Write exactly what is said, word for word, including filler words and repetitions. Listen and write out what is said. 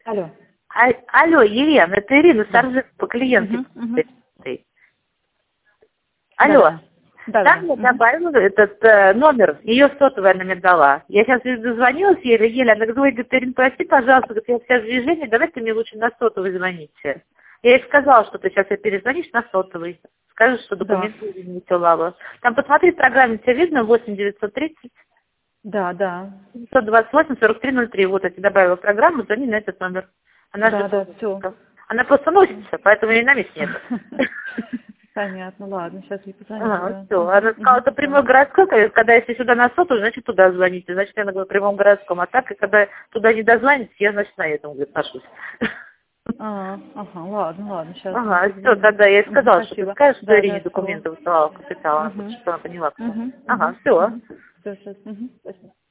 Алло. А, алло, Елена, это Ирина Да. Саржик, по клиентке. Угу, угу. Алло. Да, да. Да, Там да. мне добавила этот э, номер, ее сотовая она мне дала. Я сейчас дозвонилась еле, еле, она говорит, говорит, Ирина, прости, пожалуйста, говорит, я вся в движении, давай ты мне лучше на сотовый звоните. Я ей сказала, что ты сейчас перезвонишь на сотовый. Скажешь, что Да. документы не высылала. Там посмотри, в программе тебе видно восемь девятьсот тридцать Да, да. семьсот двадцать восемь сорок три ноль три. Вот я тебе добавила программу, звони на этот номер. Она Да, же да, все. она просто носится, поэтому ей на месте нет. Понятно, ладно, сейчас я позвоню. Ага, Да. все. Она сказала, это прямой городской, когда если сюда на сотовый, значит туда звоните. Значит, я на прямом городском. А так, и когда туда не дозвонитесь, я, значит, на этом отношусь. А, ага, ладно, ладно, сейчас. Ага, все, тогда я ей сказала, что ты скажешь, что Да, Ирине да, документы высылала, капитала, Угу. что она поняла. Угу. Ага, все. Все, сейчас. Угу. Спасибо.